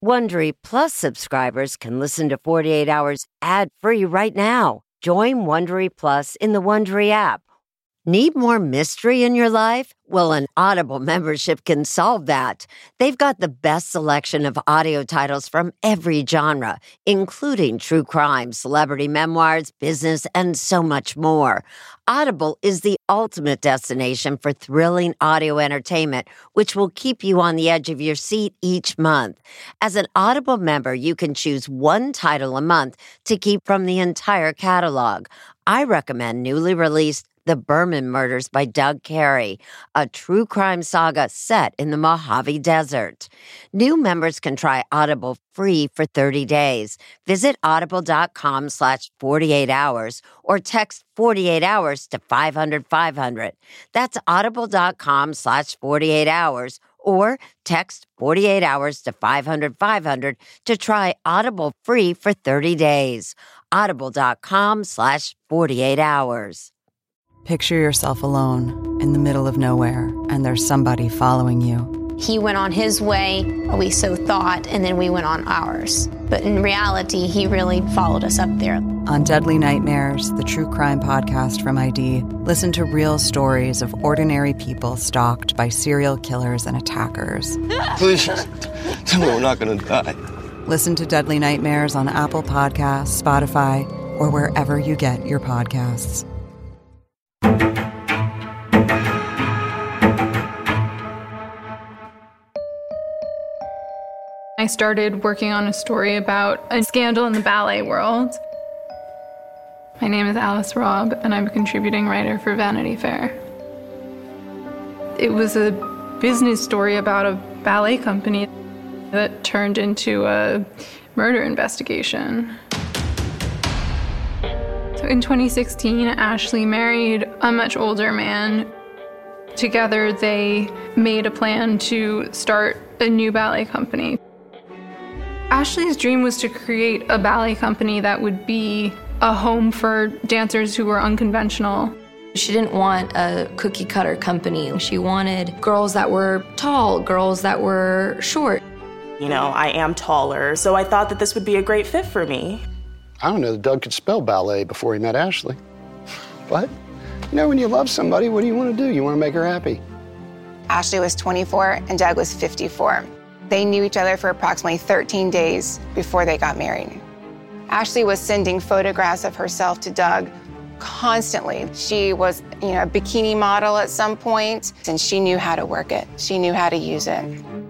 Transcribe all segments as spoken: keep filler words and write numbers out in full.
Wondery Plus subscribers can listen to forty-eight hours ad-free right now. Join Wondery Plus in the Wondery app. Need more mystery in your life? Well, an Audible membership can solve that. They've got the best selection of audio titles from every genre, including true crime, celebrity memoirs, business, and so much more. Audible is the ultimate destination for thrilling audio entertainment, which will keep you on the edge of your seat each month. As an Audible member, you can choose one title a month to keep from the entire catalog. I recommend newly released The Berman Murders by Doug Carey, a true crime saga set in the Mojave Desert. New members can try Audible free for thirty days. Visit audible.com slash 48 hours or text forty-eight hours to five hundred five hundred. That's audible.com slash 48 hours or text forty-eight hours to five hundred five hundred to try Audible free for thirty days. Audible.com slash 48 hours. Picture yourself alone in the middle of nowhere, and there's somebody following you. He went on his way, we so thought, and then we went on ours. But in reality, he really followed us up there. On Deadly Nightmares, the true crime podcast from I D, listen to real stories of ordinary people stalked by serial killers and attackers. Please, tell me we're not going to die. Listen to Deadly Nightmares on Apple Podcasts, Spotify, or wherever you get your podcasts. I started working on a story about a scandal in the ballet world. My name is Alice Robb, and I'm a contributing writer for Vanity Fair. It was a business story about a ballet company that turned into a murder investigation. So in twenty sixteen, Ashley married a much older man. Together, they made a plan to start a new ballet company. Ashley's dream was to create a ballet company that would be a home for dancers who were unconventional. She didn't want a cookie cutter company. She wanted girls that were tall, girls that were short. You know, I am taller, so I thought that this would be a great fit for me. I don't know that Doug could spell ballet before he met Ashley. But, you know, when you love somebody, what do you want to do? You want to make her happy. Ashley was twenty-four and Doug was fifty-four. They knew each other for approximately thirteen days before they got married. Ashley was sending photographs of herself to Doug constantly. She was, you know, a bikini model at some point, and she knew how to work it. She knew how to use it.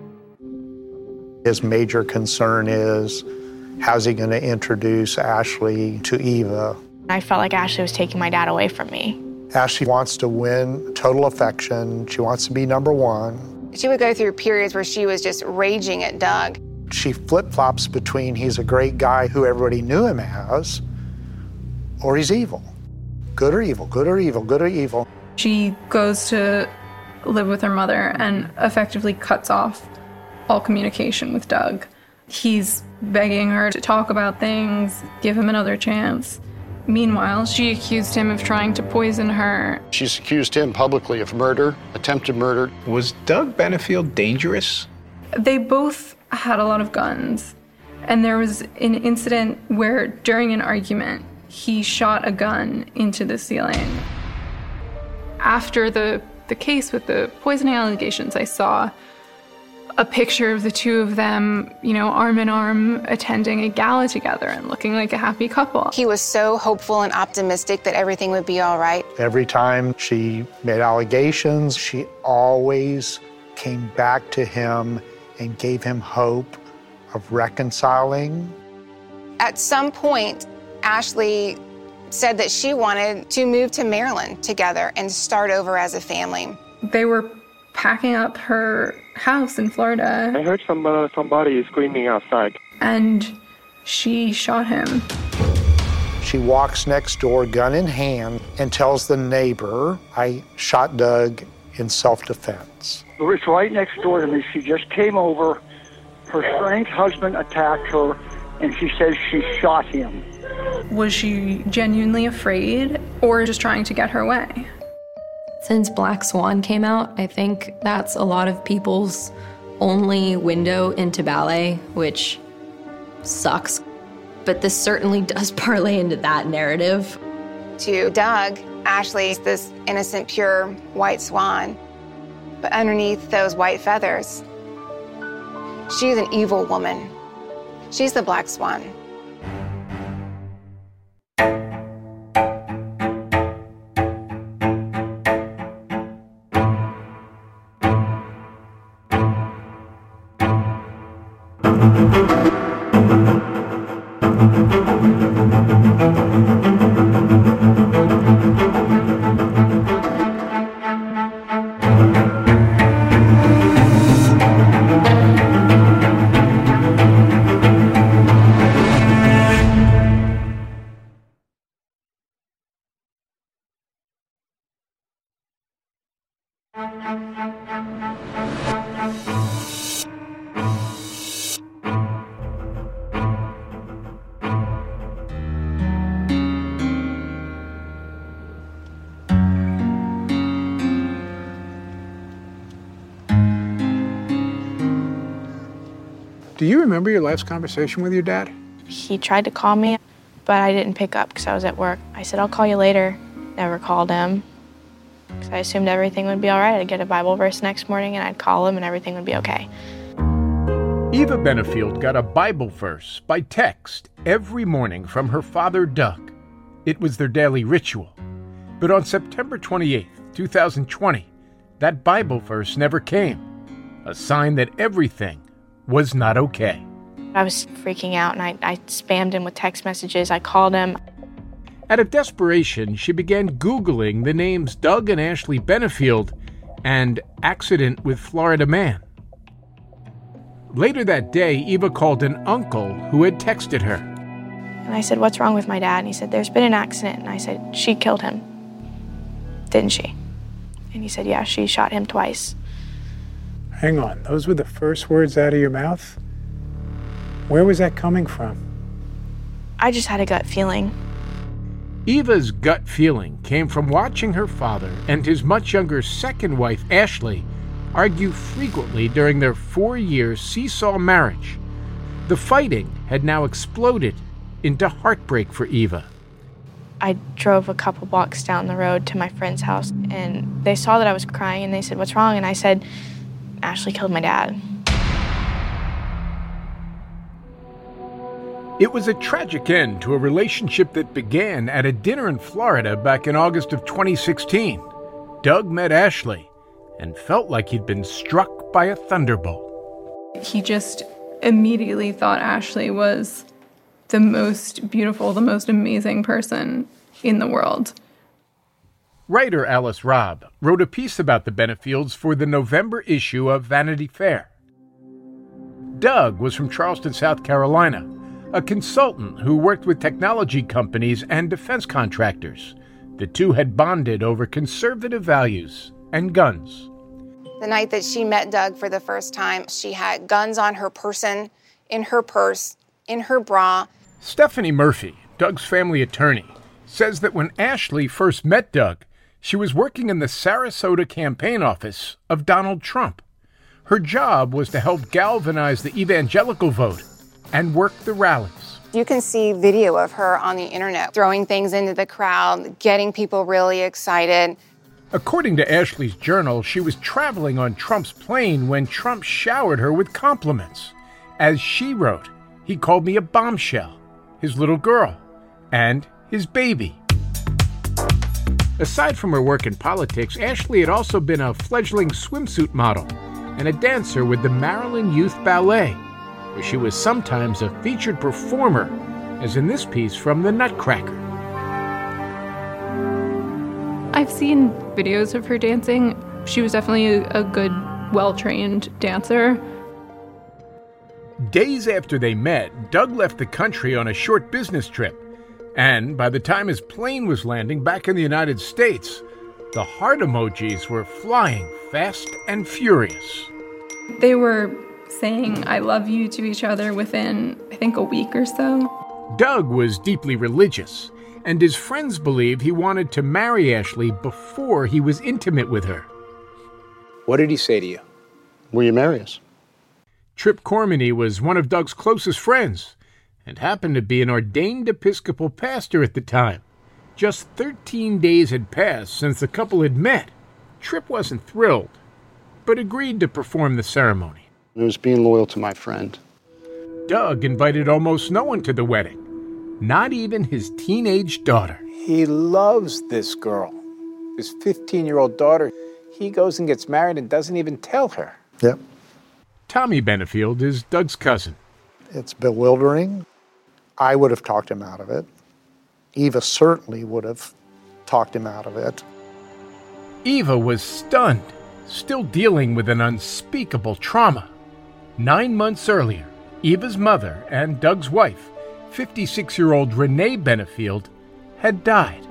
His major concern is, how's he going to introduce Ashley to Eva? I felt like Ashley was taking my dad away from me. Ashley wants to win total affection. She wants to be number one. She would go through periods where she was just raging at Doug. She flip-flops between he's a great guy who everybody knew him as, or he's evil. Good or evil, good or evil, good or evil. She goes to live with her mother and effectively cuts off all communication with Doug. He's begging her to talk about things, give him another chance. Meanwhile, she accused him of trying to poison her. She's accused him publicly of murder, attempted murder. Was Doug Benefield dangerous? They both had a lot of guns. And there was an incident where, during an argument, he shot a gun into the ceiling. After the, the case with the poisoning allegations, I saw a picture of the two of them, you know, arm in arm, attending a gala together and looking like a happy couple. He was so hopeful and optimistic that everything would be all right. Every time she made allegations, she always came back to him and gave him hope of reconciling. At some point, Ashley said that she wanted to move to Maryland together and start over as a family. They were packing up her house in Florida. I heard some, uh, somebody screaming outside. And she shot him. She walks next door, gun in hand, and tells the neighbor, I shot Doug in self-defense. It's right next door to me. She just came over. Her strange husband attacked her, and she says she shot him. Was she genuinely afraid or just trying to get her way? Since Black Swan came out, I think that's a lot of people's only window into ballet, which sucks. But this certainly does parlay into that narrative. To Doug, Ashley is this innocent, pure white swan. But underneath those white feathers, she's an evil woman. She's the black swan. Do you remember your last conversation with your dad? He tried to call me, but I didn't pick up because I was at work. I said, I'll call you later. Never called him because I assumed everything would be all right. I'd get a Bible verse next morning and I'd call him and everything would be okay. Eva Benefield got a Bible verse by text every morning from her father, Doug. It was their daily ritual. But on September twenty-eighth, two thousand twenty, that Bible verse never came, a sign that everything was not okay. I was freaking out and I, I spammed him with text messages. I called him. Out of desperation, she began Googling the names Doug and Ashley Benefield and accident with Florida man. Later that day, Eva called an uncle who had texted her. And I said, what's wrong with my dad? And he said, there's been an accident. And I said, she killed him, didn't she? And he said, yeah, she shot him twice. Hang on, those were the first words out of your mouth? Where was that coming from? I just had a gut feeling. Eva's gut feeling came from watching her father and his much younger second wife, Ashley, argue frequently during their four-year seesaw marriage. The fighting had now exploded into heartbreak for Eva. I drove a couple blocks down the road to my friend's house, and they saw that I was crying, and they said, what's wrong? And I said, Ashley killed my dad. It was a tragic end to a relationship that began at a dinner in Florida back in August of twenty sixteen. Doug met Ashley and felt like he'd been struck by a thunderbolt. He just immediately thought Ashley was the most beautiful, the most amazing person in the world. Writer Alice Robb wrote a piece about the Benefields for the November issue of Vanity Fair. Doug was from Charleston, South Carolina, a consultant who worked with technology companies and defense contractors. The two had bonded over conservative values and guns. The night that she met Doug for the first time, she had guns on her person, in her purse, in her bra. Stephanie Murphy, Doug's family attorney, says that when Ashley first met Doug, she was working in the Sarasota campaign office of Donald Trump. Her job was to help galvanize the evangelical vote and work the rallies. You can see video of her on the internet, throwing things into the crowd, getting people really excited. According to Ashley's journal, she was traveling on Trump's plane when Trump showered her with compliments. As she wrote, he called me a bombshell, his little girl, and his baby. Aside from her work in politics, Ashley had also been a fledgling swimsuit model and a dancer with the Maryland Youth Ballet, where she was sometimes a featured performer, as in this piece from The Nutcracker. I've seen videos of her dancing. She was definitely a, a good, well-trained dancer. Days after they met, Doug left the country on a short business trip. And by the time his plane was landing back in the United States, the heart emojis were flying fast and furious. They were saying I love you to each other within, I think, a week or so. Doug was deeply religious, and his friends believed he wanted to marry Ashley before he was intimate with her. What did he say to you? Will you marry us? Trip Cormany was one of Doug's closest friends and happened to be an ordained Episcopal pastor at the time. Just thirteen days had passed since the couple had met. Trip wasn't thrilled, but agreed to perform the ceremony. It was being loyal to my friend. Doug invited almost no one to the wedding, not even his teenage daughter. He loves this girl, his fifteen-year-old daughter. He goes and gets married and doesn't even tell her. Yep. Tommy Benefield is Doug's cousin. It's bewildering. I would have talked him out of it. Eva certainly would have talked him out of it. Eva was stunned, still dealing with an unspeakable trauma. Nine months earlier, Eva's mother and Doug's wife, fifty-six-year-old Renee Benefield, had died.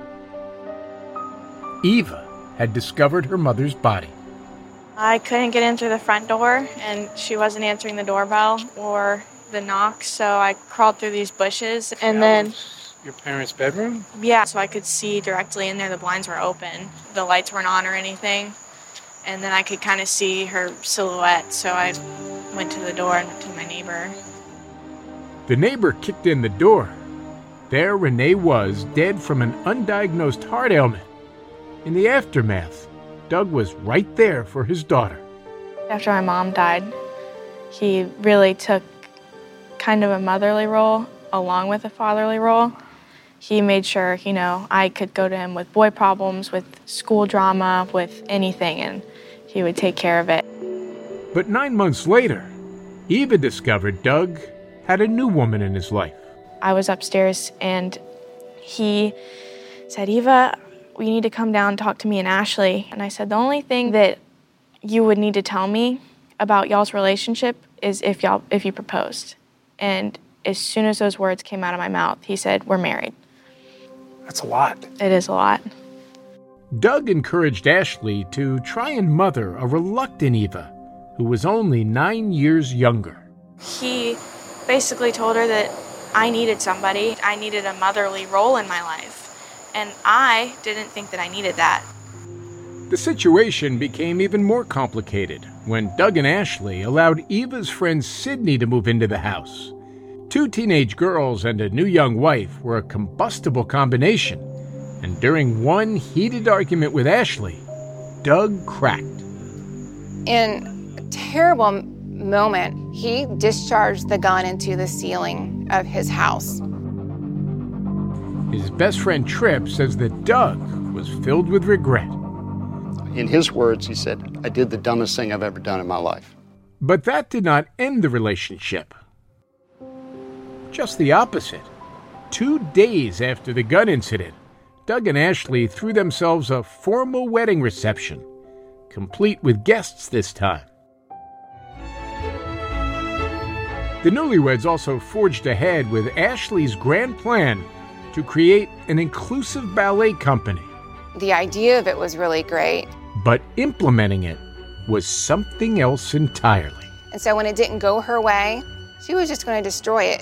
Eva had discovered her mother's body. I couldn't get in through the front door, and she wasn't answering the doorbell or the knock, so I crawled through these bushes, and then... Your parents' bedroom? Yeah, so I could see directly in there. The blinds were open. The lights weren't on or anything. And then I could kind of see her silhouette, so I went to the door and went to my neighbor. The neighbor kicked in the door. There Renee was, dead from an undiagnosed heart ailment. In the aftermath, Doug was right there for his daughter. After my mom died, he really took kind of a motherly role along with a fatherly role. He made sure, you know, I could go to him with boy problems, with school drama, with anything, and he would take care of it. But nine months later, Eva discovered Doug had a new woman in his life. I was upstairs, and he said, Eva, you need to come down and talk to me and Ashley. And I said, the only thing that you would need to tell me about y'all's relationship is if y'all if you proposed. And as soon as those words came out of my mouth, he said, we're married. That's a lot. It is a lot. Doug encouraged Ashley to try and mother a reluctant Eva, who was only nine years younger. He basically told her that I needed somebody. I needed a motherly role in my life. And I didn't think that I needed that. The situation became even more complicated when Doug and Ashley allowed Eva's friend Sydney to move into the house. Two teenage girls and a new young wife were a combustible combination, and during one heated argument with Ashley, Doug cracked. In a terrible moment, he discharged the gun into the ceiling of his house. His best friend Trip says that Doug was filled with regret. In his words, he said, I did the dumbest thing I've ever done in my life. But that did not end the relationship. Just the opposite. Two days after the gun incident, Doug and Ashley threw themselves a formal wedding reception, complete with guests this time. The newlyweds also forged ahead with Ashley's grand plan to create an inclusive ballet company. The idea of it was really great. But implementing it was something else entirely. And so when it didn't go her way, she was just going to destroy it.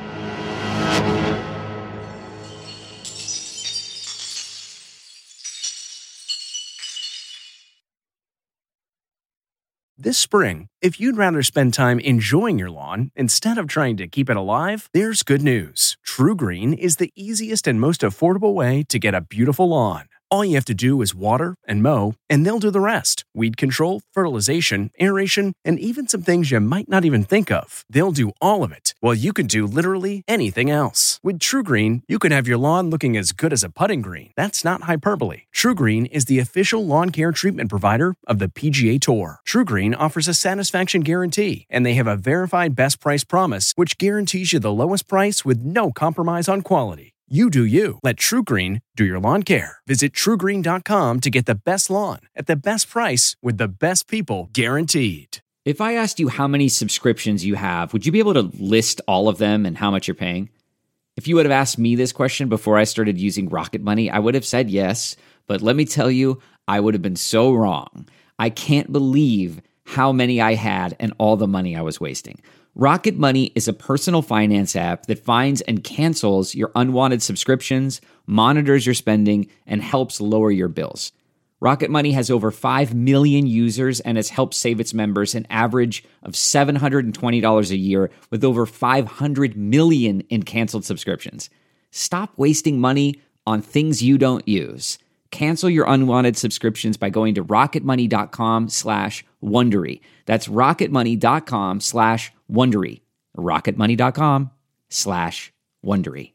This spring, if you'd rather spend time enjoying your lawn instead of trying to keep it alive, there's good news. TruGreen is the easiest and most affordable way to get a beautiful lawn. All you have to do is water and mow, and they'll do the rest. Weed control, fertilization, aeration, and even some things you might not even think of. They'll do all of it, while you can do literally anything else. With TruGreen, you can have your lawn looking as good as a putting green. That's not hyperbole. TruGreen is the official lawn care treatment provider of the P G A Tour. TruGreen offers a satisfaction guarantee, and they have a verified best price promise, which guarantees you the lowest price with no compromise on quality. You do you. Let TruGreen do your lawn care. Visit True Green dot com to get the best lawn at the best price with the best people guaranteed. If I asked you how many subscriptions you have, would you be able to list all of them and how much you're paying? If you would have asked me this question before I started using Rocket Money, I would have said yes. But let me tell you, I would have been so wrong. I can't believe how many I had and all the money I was wasting. Rocket Money is a personal finance app that finds and cancels your unwanted subscriptions, monitors your spending, and helps lower your bills. Rocket Money has over five million users and has helped save its members an average of seven hundred twenty dollars a year with over five hundred million in canceled subscriptions. Stop wasting money on things you don't use. Cancel your unwanted subscriptions by going to rocketmoney.com slash Wondery. That's rocketmoney.com slash Wondery. rocketmoney.com slash Wondery.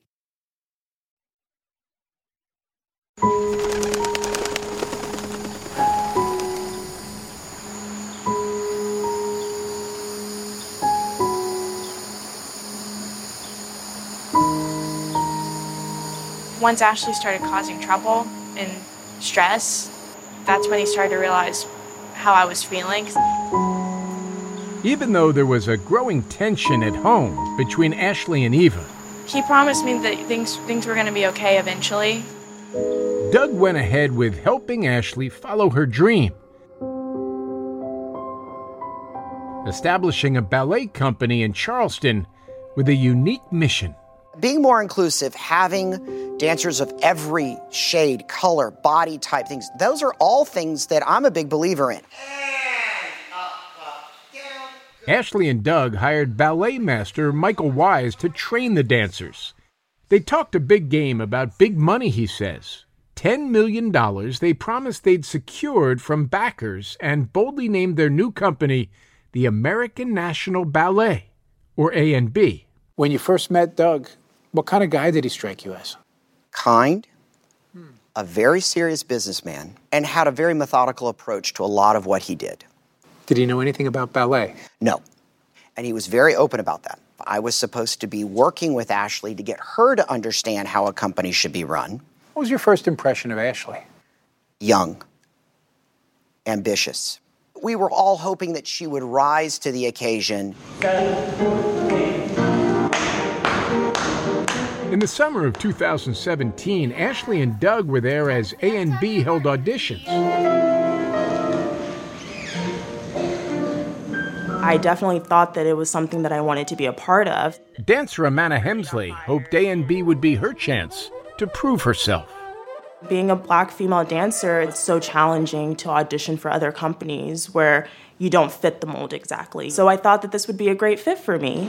Once Ashley started causing trouble and stress, that's when he started to realize how I was feeling. Even though there was a growing tension at home between Ashley and Eva, He promised me that things things were going to be okay eventually. Doug went ahead with helping Ashley follow her dream, establishing a ballet company in Charleston with a unique mission. Being more inclusive, having dancers of every shade, color, body type, things, those are all things that I'm a big believer in. Ashley and Doug hired ballet master Michael Wise to train the dancers. They talked a big game about big money, he says. ten million dollars they promised they'd secured from backers and boldly named their new company the American National Ballet, or A N B. When you first met Doug, what kind of guy did he strike you as? Kind, a very serious businessman, and had a very methodical approach to a lot of what he did. Did he know anything about ballet? No. And he was very open about that. I was supposed to be working with Ashley to get her to understand how a company should be run. What was your first impression of Ashley? Young. Ambitious. We were all hoping that she would rise to the occasion. In the summer of two thousand seventeen, Ashley and Doug were there as A N B held auditions. I definitely thought that it was something that I wanted to be a part of. Dancer Amanda Hemsley hoped A N B would be her chance to prove herself. Being a black female dancer, it's so challenging to audition for other companies where you don't fit the mold exactly. So I thought that this would be a great fit for me.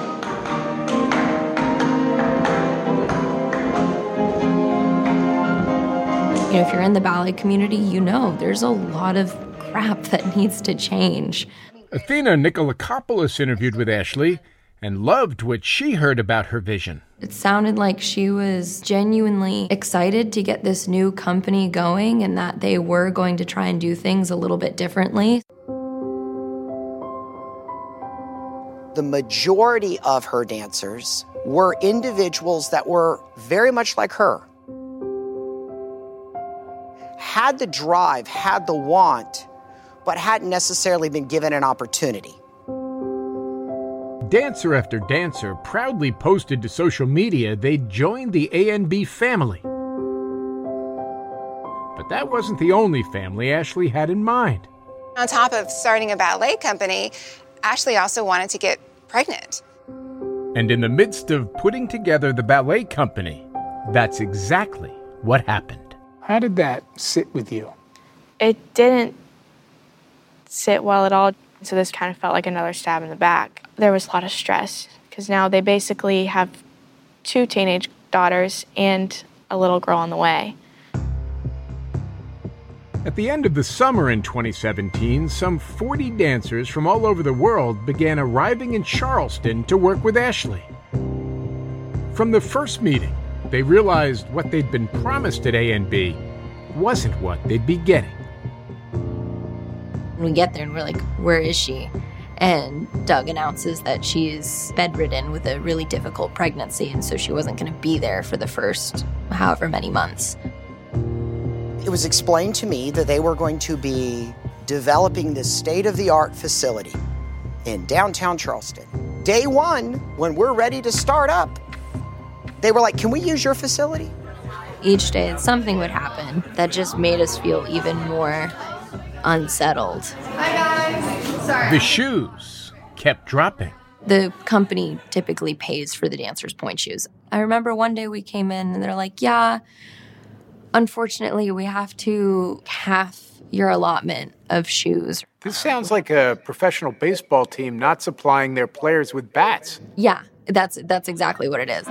You know, if you're in the ballet community, you know there's a lot of crap that needs to change. Athena Nikolakopoulos interviewed with Ashley and loved what she heard about her vision. It sounded like she was genuinely excited to get this new company going and that they were going to try and do things a little bit differently. The majority of her dancers were individuals that were very much like her. Had the drive, had the want, but hadn't necessarily been given an opportunity. Dancer after dancer proudly posted to social media they'd joined the A N B family. But that wasn't the only family Ashley had in mind. On top of starting a ballet company, Ashley also wanted to get pregnant. And in the midst of putting together the ballet company, that's exactly what happened. How did that sit with you? It didn't sit well at all, so this kind of felt like another stab in the back. There was a lot of stress because now they basically have two teenage daughters and a little girl on the way. At the end of the summer in twenty seventeen, some forty dancers from all over the world began arriving in Charleston to work with Ashley. From the first meeting, they realized what they'd been promised at A N B wasn't what they'd be getting. We get there and we're like, where is she? And Doug announces that she's bedridden with a really difficult pregnancy, and so she wasn't going to be there for the first however many months. It was explained to me that they were going to be developing this state-of-the-art facility in downtown Charleston. Day one, when we're ready to start up, they were like, can we use your facility? Each day something would happen that just made us feel even more unsettled. Hi guys. Sorry. The shoes kept dropping. The company typically pays for the dancers' point shoes. I remember one day we came in and they're like, yeah, Unfortunately, we have to half your allotment of shoes. This sounds like a professional baseball team not supplying their players with bats. Yeah, that's that's exactly what it is.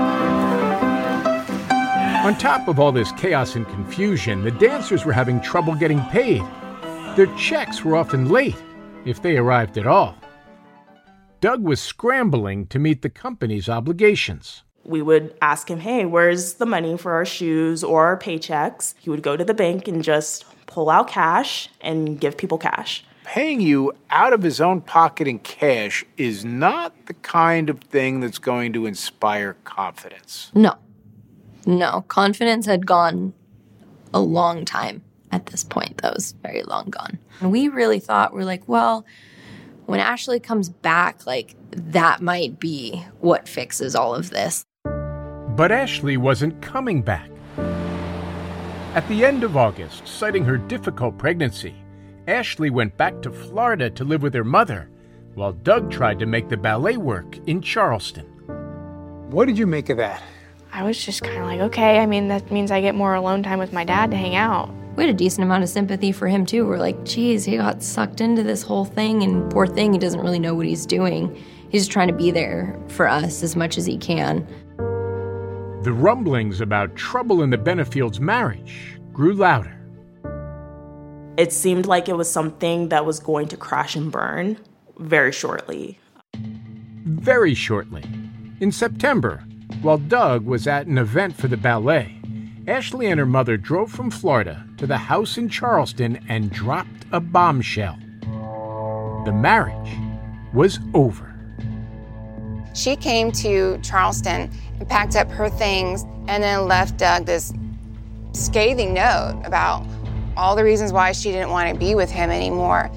On top of all this chaos and confusion, the dancers were having trouble getting paid. Their checks were often late, if they arrived at all. Doug was scrambling to meet the company's obligations. We would ask him, hey, where's the money for our shoes or our paychecks? He would go to the bank and just pull out cash and give people cash. Paying you out of his own pocket in cash is not the kind of thing that's going to inspire confidence. No. No. Confidence had gone a long time at this point. That was very long gone. And we really thought, we're like, well, when Ashley comes back, like, that might be what fixes all of this. But Ashley wasn't coming back. At the end of August, citing her difficult pregnancy, Ashley went back to Florida to live with her mother, while Doug tried to make the ballet work in Charleston. What did you make of that? I was just kind of like, okay, I mean, that means I get more alone time with my dad to hang out. We had a decent amount of sympathy for him, too. We're like, geez, he got sucked into this whole thing, and poor thing, he doesn't really know what he's doing. He's just trying to be there for us as much as he can. The rumblings about trouble in the Benefields' marriage grew louder. It seemed like it was something that was going to crash and burn very shortly. Very shortly. In September, while Doug was at an event for the ballet, Ashley and her mother drove from Florida to the house in Charleston and dropped a bombshell. The marriage was over. She came to Charleston and packed up her things and then left Doug this scathing note about all the reasons why she didn't want to be with him anymore.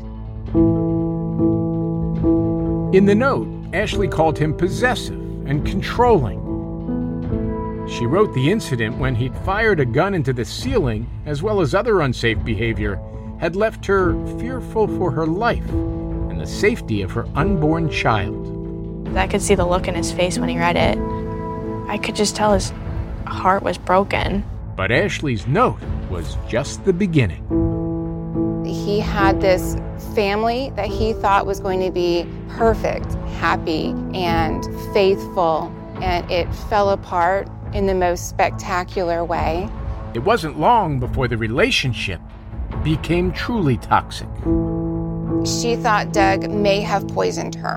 In the note, Ashley called him possessive and controlling. She wrote the incident when he'd fired a gun into the ceiling, as well as other unsafe behavior, had left her fearful for her life and the safety of her unborn child. I could see the look in his face when he read it. I could just tell his heart was broken. But Ashley's note was just the beginning. He had this family that he thought was going to be perfect, happy, and faithful, and it fell apart in the most spectacular way. It wasn't long before the relationship became truly toxic. She thought Doug may have poisoned her.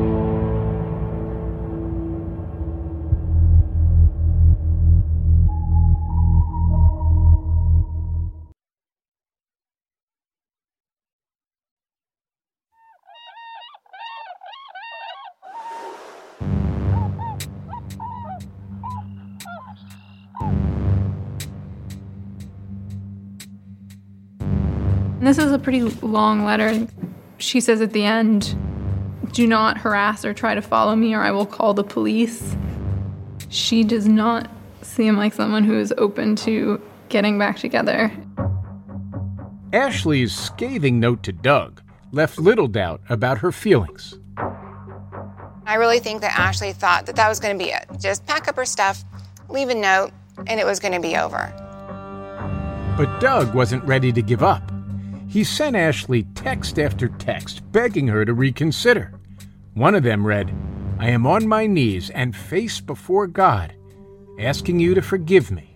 This is a pretty long letter. She says at the end, "Do not harass or try to follow me or I will call the police." She does not seem like someone who is open to getting back together. Ashley's scathing note to Doug left little doubt about her feelings. I really think that Ashley thought that that was going to be it. Just pack up her stuff, leave a note, and it was going to be over. But Doug wasn't ready to give up. He sent Ashley text after text, begging her to reconsider. One of them read, "I am on my knees and face before God, asking you to forgive me."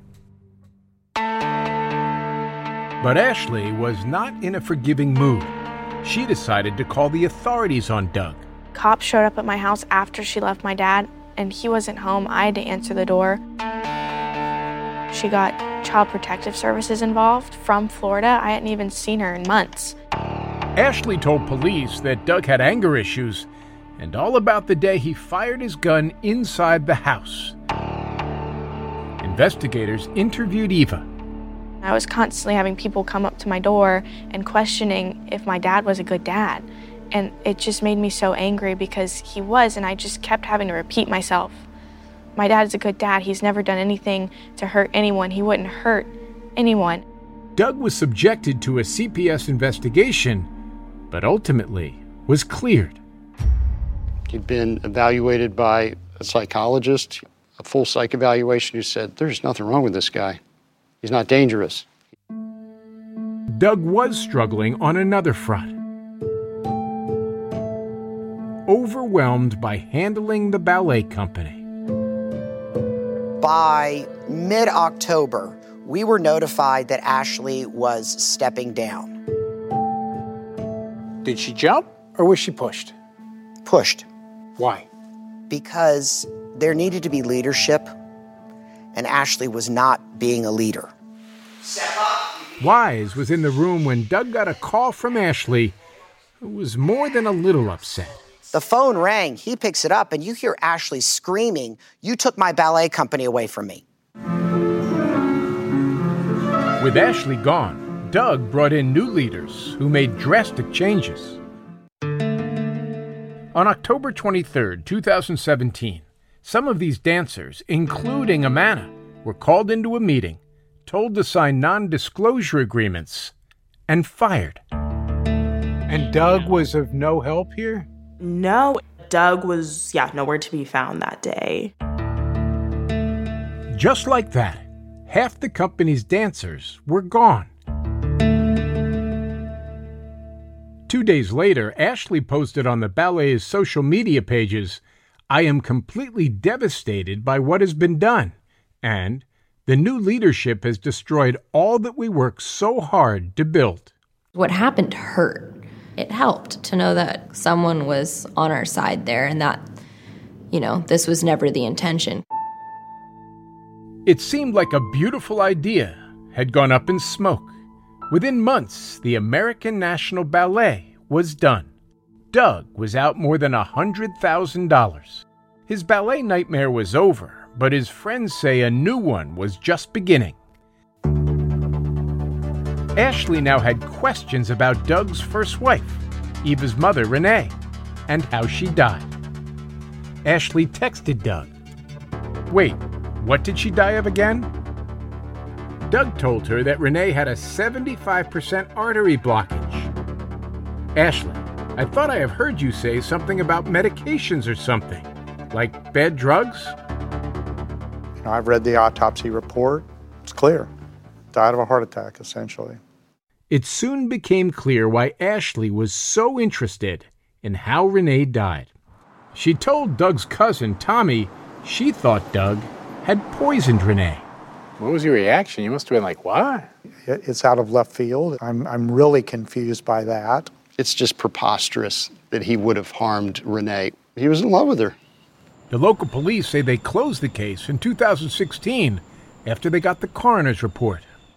But Ashley was not in a forgiving mood. She decided to call the authorities on Doug. Cops showed up at my house after she left my dad, and he wasn't home. I had to answer the door. She got Child Protective Services involved from Florida. I hadn't even seen her in months. Ashley told police that Doug had anger issues and all about the day he fired his gun inside the house. Investigators interviewed Eva. I was constantly having people come up to my door and questioning if my dad was a good dad. And it just made me so angry because he was, and I just kept having to repeat myself. My dad's a good dad. He's never done anything to hurt anyone. He wouldn't hurt anyone. Doug was subjected to a C P S investigation, but ultimately was cleared. He'd been evaluated by a psychologist, a full psych evaluation, who said, there's nothing wrong with this guy. He's not dangerous. Doug was struggling on another front. Overwhelmed by handling the ballet company. By mid-October, we were notified that Ashley was stepping down. Did she jump or was she pushed? Pushed. Why? Because there needed to be leadership, and Ashley was not being a leader. Wise was in the room when Doug got a call from Ashley, who was more than a little upset. The phone rang, he picks it up, and you hear Ashley screaming, "You took my ballet company away from me." With Ashley gone, Doug brought in new leaders who made drastic changes. On October twenty-third, two thousand seventeen, some of these dancers, including Amana, were called into a meeting, told to sign non-disclosure agreements, and fired. And Doug was of no help here? No, Doug was, yeah, nowhere to be found that day. Just like that, half the company's dancers were gone. Two days later, Ashley posted on the ballet's social media pages, "I am completely devastated by what has been done, and the new leadership has destroyed all that we worked so hard to build." What happened hurt. It helped to know that someone was on our side there and that, you know, this was never the intention. It seemed like a beautiful idea had gone up in smoke. Within months, the American National Ballet was done. Doug was out more than one hundred thousand dollars. His ballet nightmare was over, but his friends say a new one was just beginning. Ashley now had questions about Doug's first wife, Eva's mother, Renee, and how she died. Ashley texted Doug. Wait, what did she die of again? Doug told her that Renee had a seventy-five percent artery blockage. Ashley, I thought I have heard you say something about medications or something, like bad drugs? You know, I've read the autopsy report. It's clear. Died of a heart attack, essentially. It soon became clear why Ashley was so interested in how Renee died. She told Doug's cousin, Tommy, she thought Doug had poisoned Renee. What was your reaction? You must have been like, what? It's out of left field. I'm, I'm really confused by that. It's just preposterous that he would have harmed Renee. He was in love with her. The local police say they closed the case in two thousand sixteen after they got the coroner's report.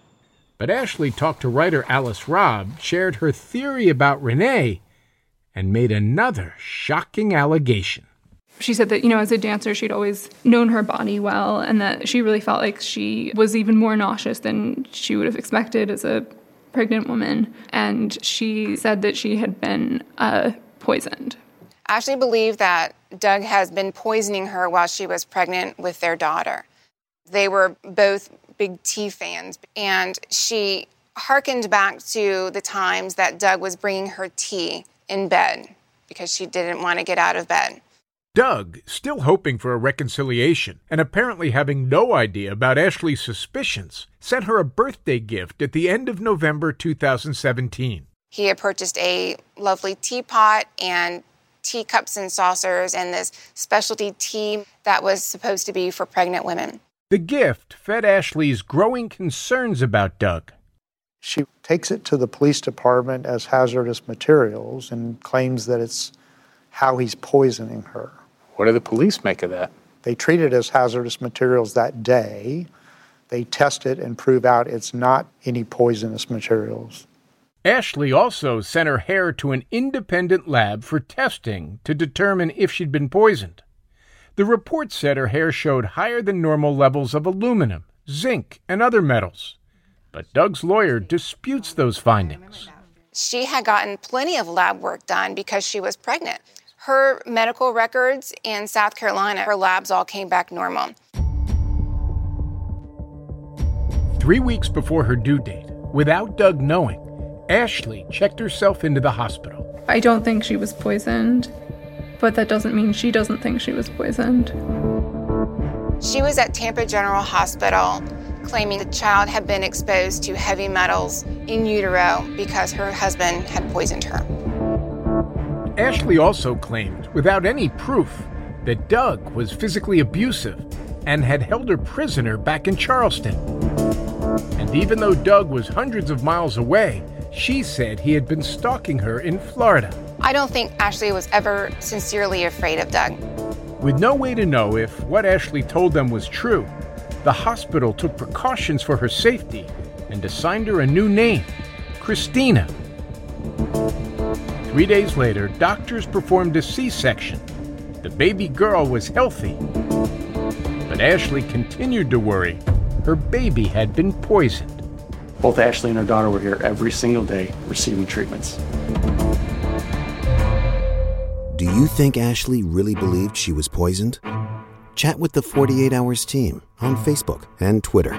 But Ashley talked to writer Alice Robb, shared her theory about Renee, and made another shocking allegation. She said that, you know, as a dancer, she'd always known her body well, and that she really felt like she was even more nauseous than she would have expected as a pregnant woman. And she said that she had been uh, poisoned. Ashley believed that Doug has been poisoning her while she was pregnant with their daughter. They were both big tea fans, and she hearkened back to the times that Doug was bringing her tea in bed because she didn't want to get out of bed. Doug, still hoping for a reconciliation and apparently having no idea about Ashley's suspicions, sent her a birthday gift at the end of November two thousand seventeen. He had purchased a lovely teapot and teacups and saucers and this specialty tea that was supposed to be for pregnant women. The gift fed Ashley's growing concerns about Doug. She takes it to the police department as hazardous materials and claims that it's how he's poisoning her. What do the police make of that? They treat it as hazardous materials that day. They test it and prove out it's not any poisonous materials. Ashley also sent her hair to an independent lab for testing to determine if she'd been poisoned. The report said her hair showed higher than normal levels of aluminum, zinc, and other metals. But Doug's lawyer disputes those findings. She had gotten plenty of lab work done because she was pregnant. Her medical records in South Carolina, her labs all came back normal. Three weeks before her due date, without Doug knowing, Ashley checked herself into the hospital. I don't think she was poisoned, but that doesn't mean she doesn't think she was poisoned. She was at Tampa General Hospital claiming the child had been exposed to heavy metals in utero because her husband had poisoned her. Ashley also claimed, without any proof, that Doug was physically abusive and had held her prisoner back in Charleston. And even though Doug was hundreds of miles away, she said he had been stalking her in Florida. I don't think Ashley was ever sincerely afraid of Doug. With no way to know if what Ashley told them was true, the hospital took precautions for her safety and assigned her a new name, Christina. Three days later, doctors performed a C-section. The baby girl was healthy, but Ashley continued to worry her baby had been poisoned. Both Ashley and her daughter were here every single day receiving treatments. Do you think Ashley really believed she was poisoned? Chat with the forty-eight hours team on Facebook and Twitter.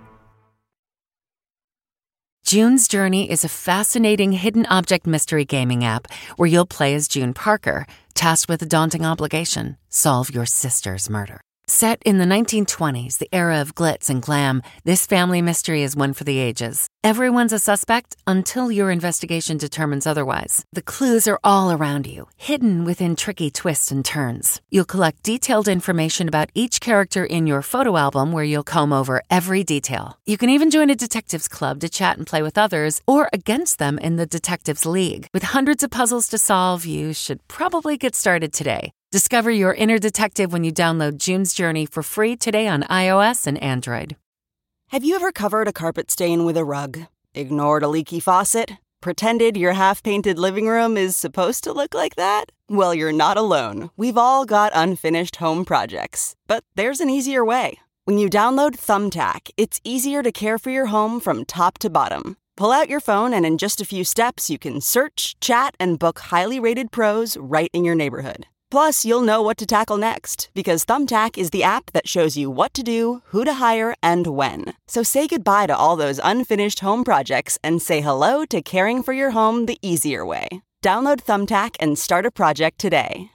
June's Journey is a fascinating hidden object mystery gaming app where you'll play as June Parker, tasked with a daunting obligation: solve your sister's murder. Set in the nineteen twenties, the era of glitz and glam, this family mystery is one for the ages. Everyone's a suspect until your investigation determines otherwise. The clues are all around you, hidden within tricky twists and turns. You'll collect detailed information about each character in your photo album where you'll comb over every detail. You can even join a detectives club to chat and play with others or against them in the Detectives League. With hundreds of puzzles to solve, you should probably get started today. Discover your inner detective when you download June's Journey for free today on iOS and Android. Have you ever covered a carpet stain with a rug? Ignored a leaky faucet? Pretended your half-painted living room is supposed to look like that? Well, you're not alone. We've all got unfinished home projects. But there's an easier way. When you download Thumbtack, it's easier to care for your home from top to bottom. Pull out your phone and in just a few steps, you can search, chat, and book highly rated pros right in your neighborhood. Plus, you'll know what to tackle next, because Thumbtack is the app that shows you what to do, who to hire, and when. So say goodbye to all those unfinished home projects and say hello to caring for your home the easier way. Download Thumbtack and start a project today.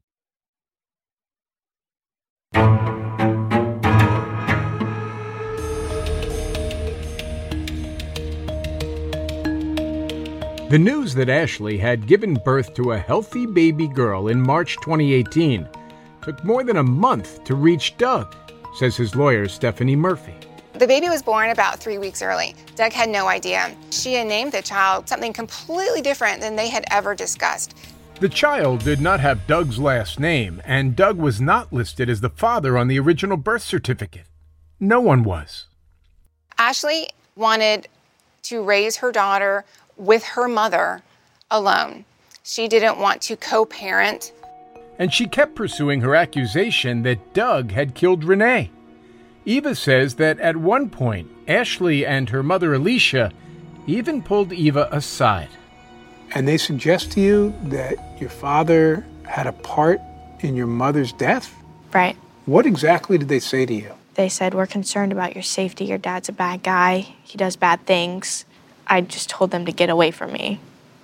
The news that Ashley had given birth to a healthy baby girl in March twenty eighteen took more than a month to reach Doug, says his lawyer, Stephanie Murphy. The baby was born about three weeks early. Doug had no idea. She had named the child something completely different than they had ever discussed. The child did not have Doug's last name, and Doug was not listed as the father on the original birth certificate. No one was. Ashley wanted to raise her daughter with her mother alone. She didn't want to co-parent. And she kept pursuing her accusation that Doug had killed Renee. Eva says that at one point, Ashley and her mother Alicia even pulled Eva aside. And they suggest to you that your father had a part in your mother's death? Right. What exactly did they say to you? They said, we're concerned about your safety. Your dad's a bad guy. He does bad things. I just told them to get away from me.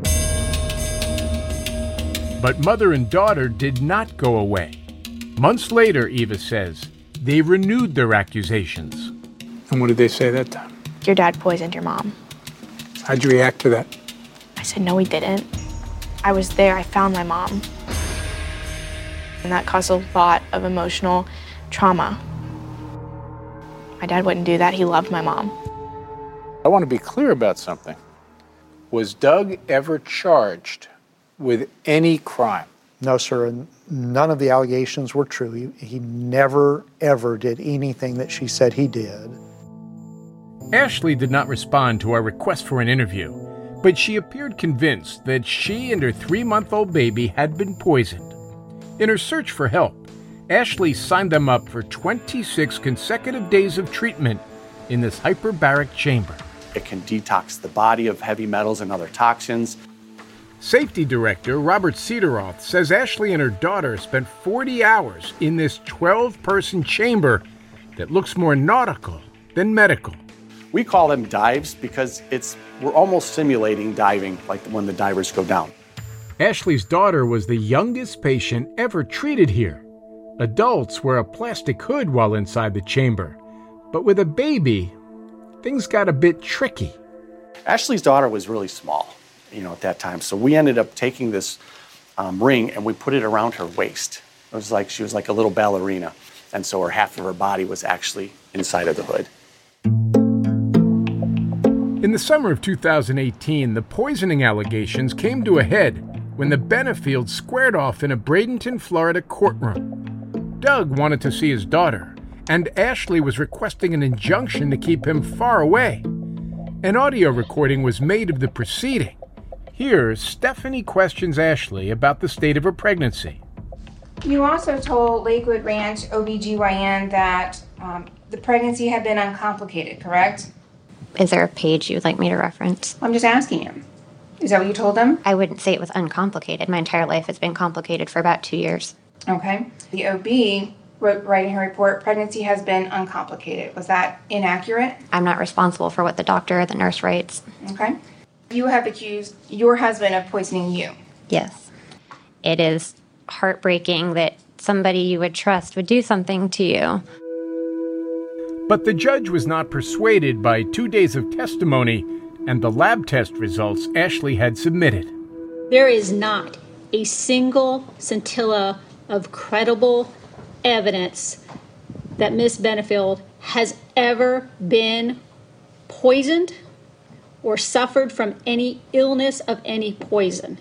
But mother and daughter did not go away. Months later, Eva says, they renewed their accusations. And what did they say that time? Your dad poisoned your mom. How'd you react to that? I said, no, he didn't. I was there. I found my mom. And that caused a lot of emotional trauma. My dad wouldn't do that. He loved my mom. I want to be clear about something. Was Doug ever charged with any crime? No, sir. And none of the allegations were true. He, he never, ever did anything that she said he did. Ashley did not respond to our request for an interview, but she appeared convinced that she and her three-month-old baby had been poisoned. In her search for help, Ashley signed them up for twenty-six consecutive days of treatment in this hyperbaric chamber. It can detox the body of heavy metals and other toxins. Safety Director Robert Cederoth says Ashley and her daughter spent forty hours in this twelve-person chamber that looks more nautical than medical. We call them dives because it's we're almost simulating diving, like when the divers go down. Ashley's daughter was the youngest patient ever treated here. Adults wear a plastic hood while inside the chamber, But with a baby, things got a bit tricky. Ashley's daughter was really small, you know, at that time. So we ended up taking this um, ring and we put it around her waist. It was like she was like a little ballerina. And so her half of her body was actually inside of the hood. In the summer of two thousand eighteen, the poisoning allegations came to a head when the Benefields squared off in a Bradenton, Florida courtroom. Doug wanted to see his daughter, and Ashley was requesting an injunction to keep him far away. An audio recording was made of the proceeding. Here, Stephanie questions Ashley about the state of her pregnancy. You also told Lakewood Ranch O B G Y N that um, the pregnancy had been uncomplicated, correct? Is there a page you would like me to reference? I'm just asking him. Is that what you told them? I wouldn't say it was uncomplicated. My entire life has been complicated for about two years. Okay. The O B wrote right in her report, pregnancy has been uncomplicated. Was that inaccurate? I'm not responsible for what the doctor or the nurse writes. Okay. You have accused your husband of poisoning you. Yes. It is heartbreaking that somebody you would trust would do something to you. But the judge was not persuaded by two days of testimony and the lab test results Ashley had submitted. There is not a single scintilla of credible evidence that Miss Benefield has ever been poisoned or suffered from any illness of any poison.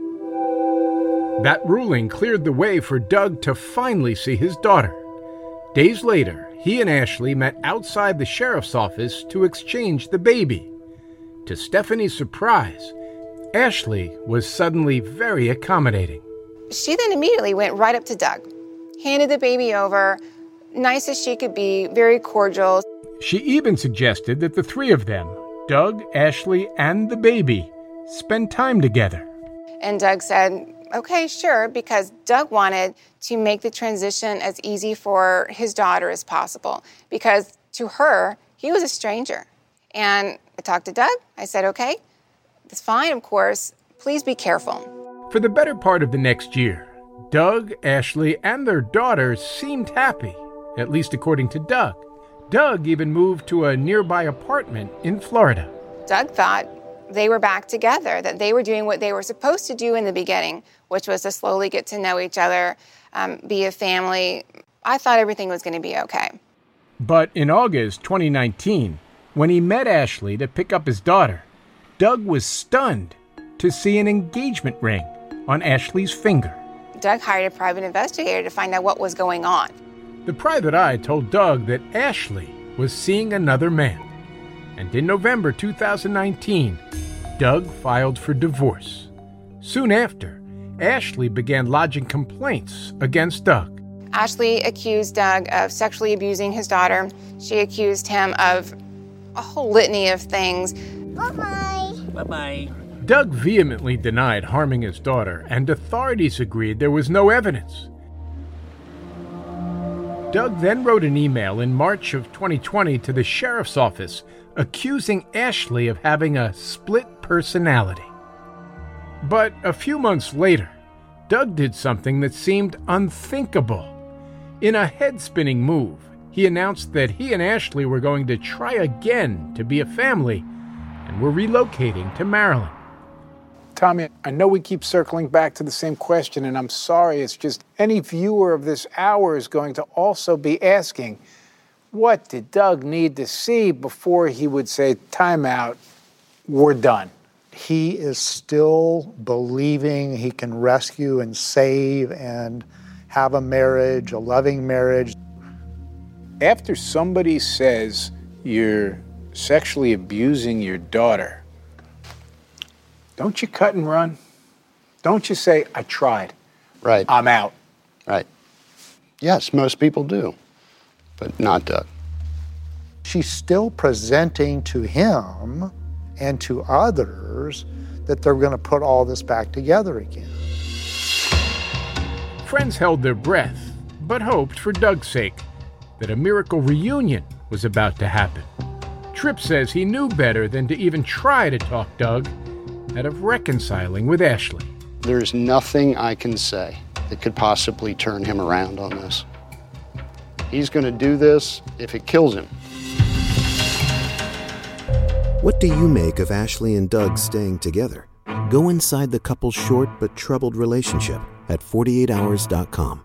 That ruling cleared the way for Doug to finally see his daughter. Days later, he and Ashley met outside the sheriff's office to exchange the baby. To Stephanie's surprise, Ashley was suddenly very accommodating. She then immediately went right up to Doug, handed the baby over, nice as she could be, very cordial. She even suggested that the three of them, Doug, Ashley, and the baby, spend time together. And Doug said, okay, sure, because Doug wanted to make the transition as easy for his daughter as possible, because to her, he was a stranger. And I talked to Doug. I said, okay, it's fine, of course. Please be careful. For the better part of the next year, Doug, Ashley, and their daughter seemed happy, at least according to Doug. Doug even moved to a nearby apartment in Florida. Doug thought they were back together, that they were doing what they were supposed to do in the beginning, which was to slowly get to know each other, um, be a family. I thought everything was going to be okay. But in August twenty nineteen, when he met Ashley to pick up his daughter, Doug was stunned to see an engagement ring on Ashley's finger. Doug hired a private investigator to find out what was going on. The private eye told Doug that Ashley was seeing another man. And in November two thousand nineteen, Doug filed for divorce. Soon after, Ashley began lodging complaints against Doug. Ashley accused Doug of sexually abusing his daughter. She accused him of a whole litany of things. Bye-bye. Bye-bye. Doug vehemently denied harming his daughter, and authorities agreed there was no evidence. Doug then wrote an email in March of twenty twenty to the sheriff's office accusing Ashley of having a split personality. But a few months later, Doug did something that seemed unthinkable. In a head-spinning move, he announced that he and Ashley were going to try again to be a family and were relocating to Maryland. Tommy, I know we keep circling back to the same question, and I'm sorry. It's just any viewer of this hour is going to also be asking, what did Doug need to see before he would say, time out, we're done? He is still believing he can rescue and save and have a marriage, a loving marriage. After somebody says you're sexually abusing your daughter, don't you cut and run? Don't you say, I tried. Right. I'm out. Right. Yes, most people do, but not Doug. She's still presenting to him and to others that they're going to put all this back together again. Friends held their breath, but hoped for Doug's sake that a miracle reunion was about to happen. Tripp says he knew better than to even try to talk Doug out of reconciling with Ashley. There's nothing I can say that could possibly turn him around on this. He's going to do this if it kills him. What do you make of Ashley and Doug staying together? Go inside the couple's short but troubled relationship at forty-eight hours dot com.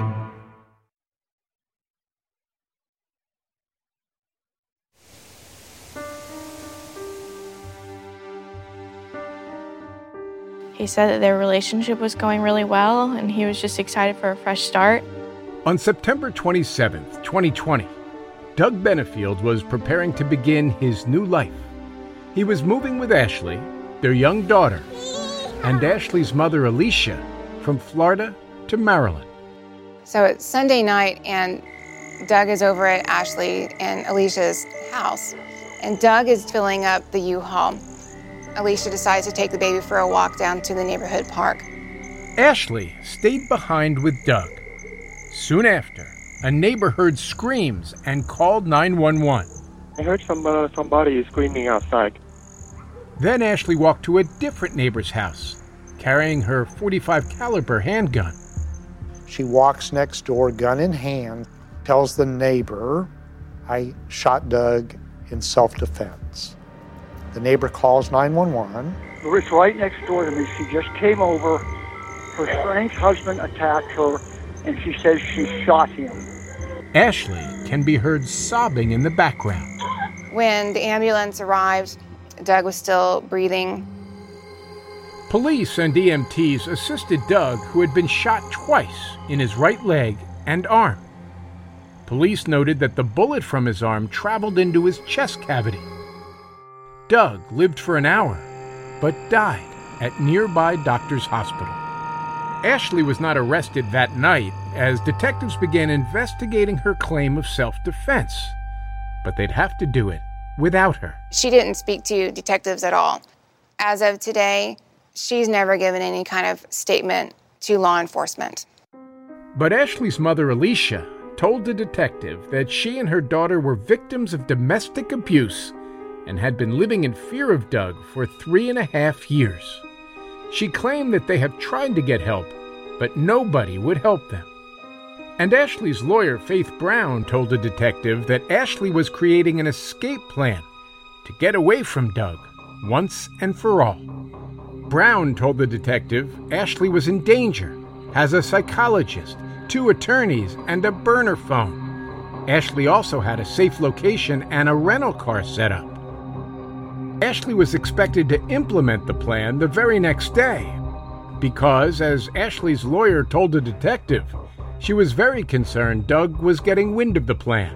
He said that their relationship was going really well and he was just excited for a fresh start. On September twenty-seventh, twenty twenty, Doug Benefield was preparing to begin his new life. He was moving with Ashley, their young daughter, and Ashley's mother, Alicia, from Florida to Maryland. So it's Sunday night, and Doug is over at Ashley and Alicia's house, and Doug is filling up the U-Haul. Alicia decides to take the baby for a walk down to the neighborhood park. Ashley stayed behind with Doug. Soon after, a neighbor heard screams and called nine one one. I heard some uh, somebody screaming outside. Then Ashley walked to a different neighbor's house, carrying her forty-five caliber handgun. She walks next door, gun in hand, tells the neighbor, I shot Doug in self-defense. The neighbor calls nine one one. It was right next door to me. She just came over. Her strange husband attacked her, and she says she shot him. Ashley can be heard sobbing in the background. When the ambulance arrived, Doug was still breathing. Police and E M Ts assisted Doug, who had been shot twice in his right leg and arm. Police noted that the bullet from his arm traveled into his chest cavity. Doug lived for an hour, but died at nearby doctor's hospital. Ashley was not arrested that night as detectives began investigating her claim of self-defense, but they'd have to do it without her. She didn't speak to detectives at all. As of today, she's never given any kind of statement to law enforcement. But Ashley's mother, Alicia, told the detective that she and her daughter were victims of domestic abuse and had been living in fear of Doug for three and a half years. She claimed that they have tried to get help, but nobody would help them. And Ashley's lawyer, Faith Brown, told the detective that Ashley was creating an escape plan to get away from Doug once and for all. Brown told the detective Ashley was in danger, has a psychologist, two attorneys, and a burner phone. Ashley also had a safe location and a rental car set up. Ashley was expected to implement the plan the very next day because, as Ashley's lawyer told the detective, she was very concerned Doug was getting wind of the plan.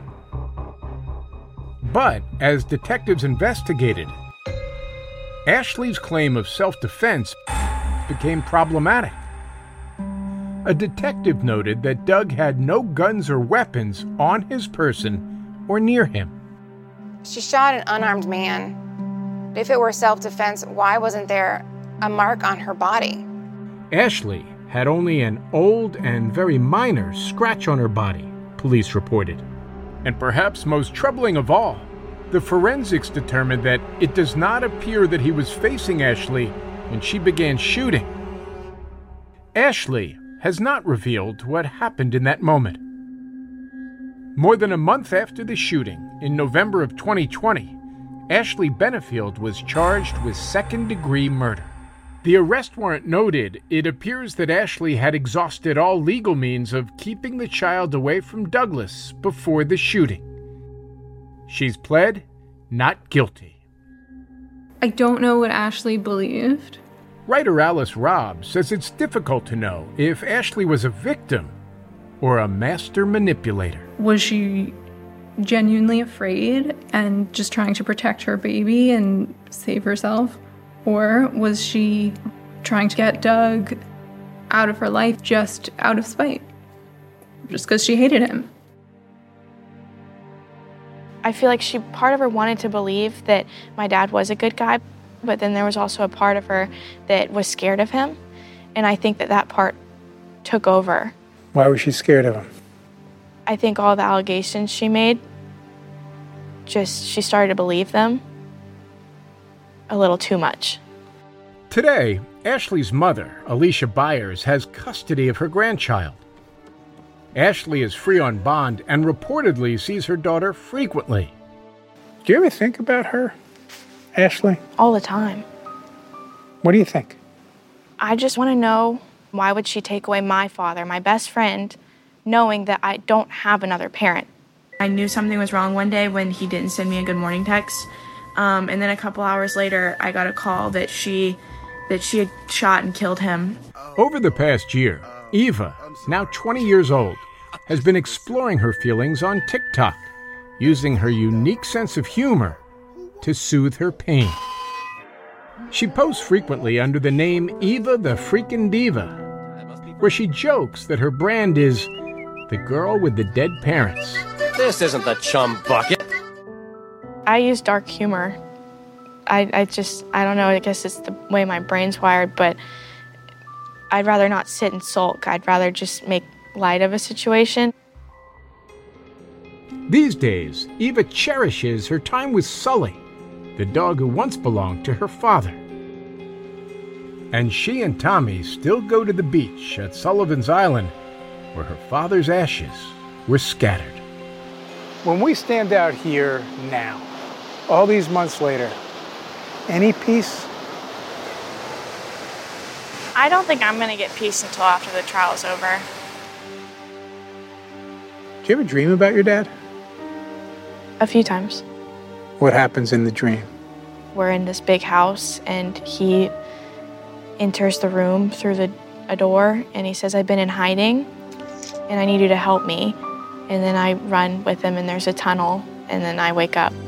But as detectives investigated, Ashley's claim of self-defense became problematic. A detective noted that Doug had no guns or weapons on his person or near him. She shot an unarmed man. If it were self-defense, why wasn't there a mark on her body? Ashley had only an old and very minor scratch on her body, police reported. And perhaps most troubling of all, the forensics determined that it does not appear that he was facing Ashley when she began shooting. Ashley has not revealed what happened in that moment. More than a month after the shooting, in November of twenty twenty, Ashley Benefield was charged with second-degree murder. The arrest warrant noted it appears that Ashley had exhausted all legal means of keeping the child away from Douglas before the shooting. She's pled not guilty. I don't know what Ashley believed. Writer Alice Robb says it's difficult to know if Ashley was a victim or a master manipulator. Was she genuinely afraid and just trying to protect her baby and save herself? Or was she trying to get Doug out of her life just out of spite? Just because she hated him? I feel like she, part of her wanted to believe that my dad was a good guy, but then there was also a part of her that was scared of him. And I think that that part took over. Why was she scared of him? I think all the allegations she made, just she started to believe them a little too much. Today, Ashley's mother, Alicia Byers, has custody of her grandchild. Ashley is free on bond and reportedly sees her daughter frequently. Do you ever think about her? Ashley? All the time. What do you think? I just want to know, why would she take away my father, my best friend, knowing that I don't have another parent? I knew something was wrong one day when he didn't send me a good morning text. Um, and then a couple hours later, I got a call that she that she had shot and killed him. Over the past year, Eva, now twenty years old, has been exploring her feelings on TikTok, using her unique sense of humor to soothe her pain. She posts frequently under the name Eva the Freakin' Diva, where she jokes that her brand is the girl with the dead parents. This isn't the chum bucket. I use dark humor. I, I just, I don't know, I guess it's the way my brain's wired, but I'd rather not sit and sulk. I'd rather just make light of a situation. These days, Eva cherishes her time with Sully, the dog who once belonged to her father. And she and Tommy still go to the beach at Sullivan's Island, where her father's ashes were scattered. When we stand out here now, all these months later, any peace? I don't think I'm going to get peace until after the trial's over. Do you ever dream about your dad? A few times. What happens in the dream? We're in this big house, and he enters the room through the, a door, and he says, I've been in hiding, and I need you to help me. And then I run with him, and there's a tunnel, and then I wake up.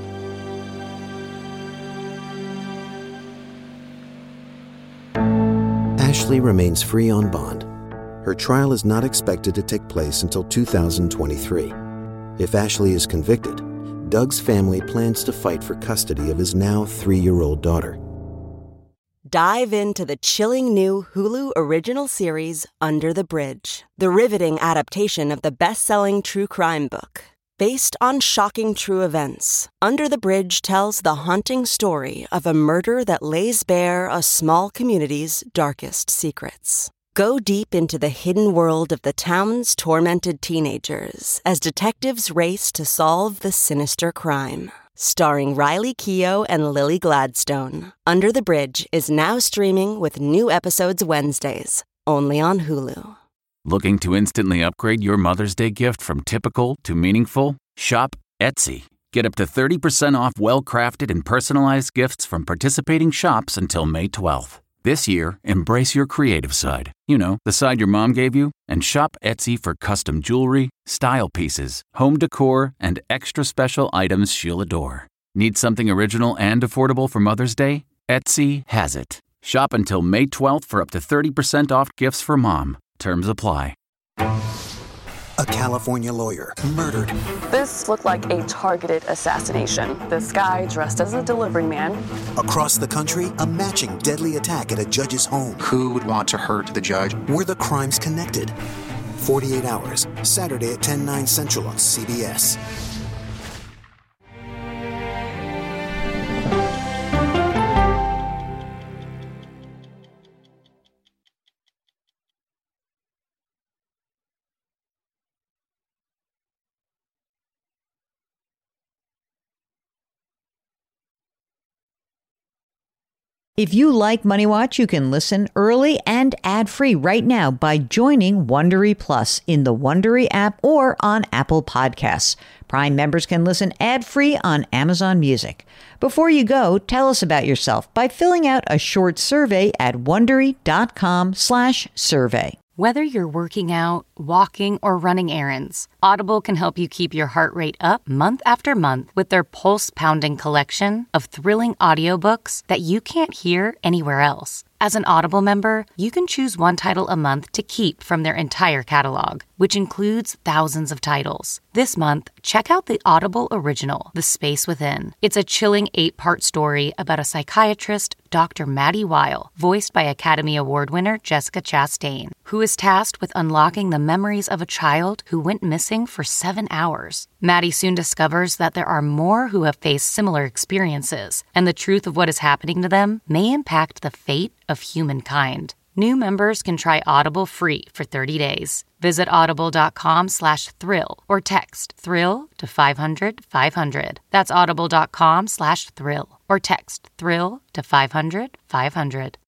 Ashley remains free on bond. Her trial is not expected to take place until two thousand twenty-three. If Ashley is convicted, Doug's family plans to fight for custody of his now three-year-old daughter. Dive into the chilling new Hulu original series, Under the Bridge, the riveting adaptation of the best-selling true crime book. Based on shocking true events, Under the Bridge tells the haunting story of a murder that lays bare a small community's darkest secrets. Go deep into the hidden world of the town's tormented teenagers as detectives race to solve the sinister crime. Starring Riley Keough and Lily Gladstone, Under the Bridge is now streaming with new episodes Wednesdays, only on Hulu. Looking to instantly upgrade your Mother's Day gift from typical to meaningful? Shop Etsy. Get up to thirty percent off well-crafted and personalized gifts from participating shops until May twelfth. This year, embrace your creative side. You know, the side your mom gave you. And shop Etsy for custom jewelry, style pieces, home decor, and extra special items she'll adore. Need something original and affordable for Mother's Day? Etsy has it. Shop until May twelfth for up to thirty percent off gifts for mom. Terms apply. A California lawyer murdered. This looked like a targeted assassination. This guy dressed as a delivery man. Across the country, a matching deadly attack at a judge's home. Who would want to hurt the judge? Were the crimes connected? forty-eight hours, Saturday at ten, nine Central on C B S. If you like Money Watch, you can listen early and ad-free right now by joining Wondery Plus in the Wondery app or on Apple Podcasts. Prime members can listen ad-free on Amazon Music. Before you go, tell us about yourself by filling out a short survey at Wondery.com slash survey. Whether you're working out, walking, or running errands, Audible can help you keep your heart rate up month after month with their pulse-pounding collection of thrilling audiobooks that you can't hear anywhere else. As an Audible member, you can choose one title a month to keep from their entire catalog, which includes thousands of titles. This month, check out the Audible original, The Space Within. It's a chilling eight-part story about a psychiatrist, Doctor Maddie Weil, voiced by Academy Award winner Jessica Chastain, who is tasked with unlocking the memories of a child who went missing for seven hours. Maddie soon discovers that there are more who have faced similar experiences, and the truth of what is happening to them may impact the fate of humankind. New members can try Audible free for thirty days. Visit audible.com slash thrill or text thrill to five hundred five hundred. That's audible.com slash thrill. or text THRILL to five hundred five hundred.